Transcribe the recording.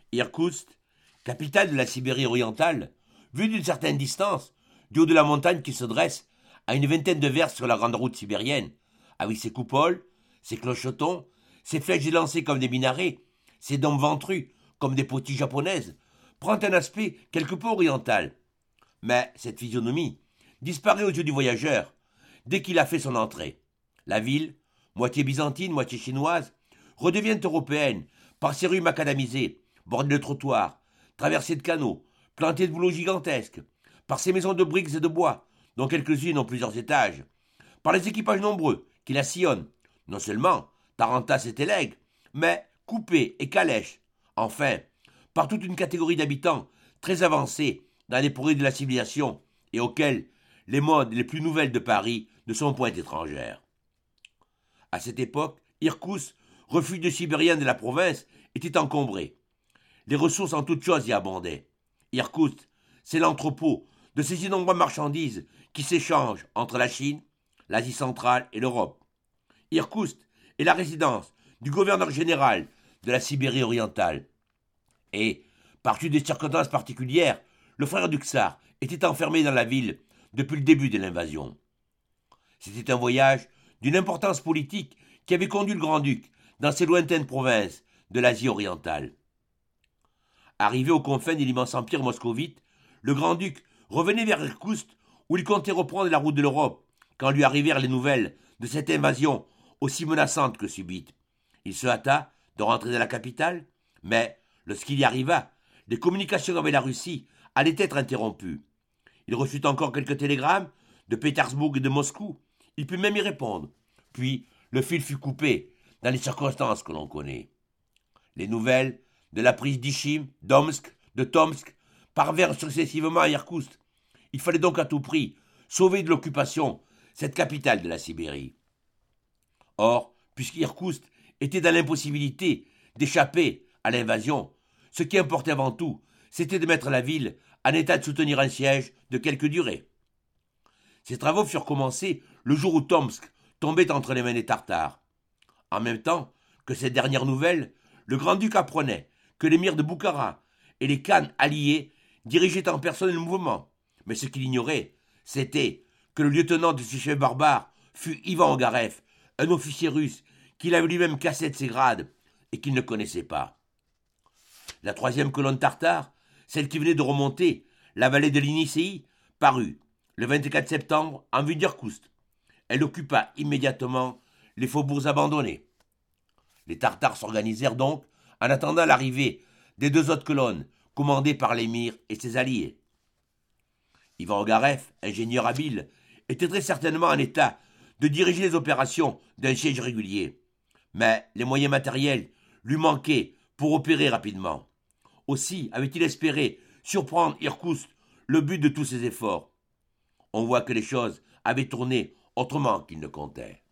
Irkoutsk, capitale de la Sibérie orientale, vue d'une certaine distance, du haut de la montagne qui se dresse à une vingtaine de verstes sur la grande route sibérienne, avec ses coupoles, ses clochetons, ses flèches élancées comme des minarets, ses domes ventrus comme des poties japonaises, prend un aspect quelque peu oriental. Mais cette physionomie disparaît aux yeux du voyageur dès qu'il a fait son entrée. La ville, moitié byzantine, moitié chinoise, redevient européenne par ses rues macadamisées, bordées de trottoirs, traversées de canaux, plantées de bouleaux gigantesques, par ses maisons de briques et de bois, dont quelques-unes ont plusieurs étages, par les équipages nombreux qui la sillonnent, non seulement tarantas et télègues, mais coupés et calèches, enfin, par toute une catégorie d'habitants très avancés dans les progrès de la civilisation et auxquels les modes les plus nouvelles de Paris ne sont point étrangères. À cette époque, Irkoutsk, refuge de Sibériens de la province, était encombré. Les ressources en toutes choses y abondaient. Irkoutsk, c'est l'entrepôt de ces innombrables marchandises qui s'échangent entre la Chine, l'Asie centrale et l'Europe. Irkoutsk est la résidence du gouverneur général de la Sibérie orientale. Et, par des circonstances particulières, le frère du tsar était enfermé dans la ville depuis le début de l'invasion. C'était un voyage d'une importance politique qui avait conduit le grand-duc dans ces lointaines provinces de l'Asie orientale. Arrivé aux confins de l'immense empire moscovite, le grand-duc revenait vers Irkoutsk où il comptait reprendre la route de l'Europe quand lui arrivèrent les nouvelles de cette invasion aussi menaçante que subite. Il se hâta de rentrer dans la capitale, mais lorsqu'il y arriva, les communications avec la Russie allaient être interrompues. Il reçut encore quelques télégrammes de Pétersbourg et de Moscou. Il put même y répondre. Puis le fil fut coupé dans les circonstances que l'on connaît. Les nouvelles de la prise d'Ichim, d'Omsk, de Tomsk parvinrent successivement à Irkoutsk. Il fallait donc à tout prix sauver de l'occupation cette capitale de la Sibérie. Or, puisqu'Irkoutsk était dans l'impossibilité d'échapper à l'invasion, ce qui importait avant tout, c'était de mettre la ville en état de soutenir un siège de quelque durée. Ces travaux furent commencés le jour où Tomsk tombait entre les mains des Tartares. En même temps que cette dernière nouvelle, le grand-duc apprenait que l'émir de Boukhara et les Khans alliés dirigeaient en personne le mouvement. Mais ce qu'il ignorait, c'était que le lieutenant de ce chef barbare fut Ivan Ogarev, un officier russe qu'il avait lui-même cassé de ses grades et qu'il ne connaissait pas. La troisième colonne tartare, celle qui venait de remonter la vallée de l'Inisei, parut le 24 septembre en vue d'Irkoutsk. Elle occupa immédiatement les faubourgs abandonnés. Les Tartares s'organisèrent donc en attendant l'arrivée des deux autres colonnes commandées par l'émir et ses alliés. Ivan Ogarev, ingénieur habile, était très certainement en état de diriger les opérations d'un siège régulier. Mais les moyens matériels lui manquaient pour opérer rapidement. Aussi avait-il espéré surprendre Irkoutsk, le but de tous ses efforts. On voit que les choses avaient tourné autrement qu'il ne comptait.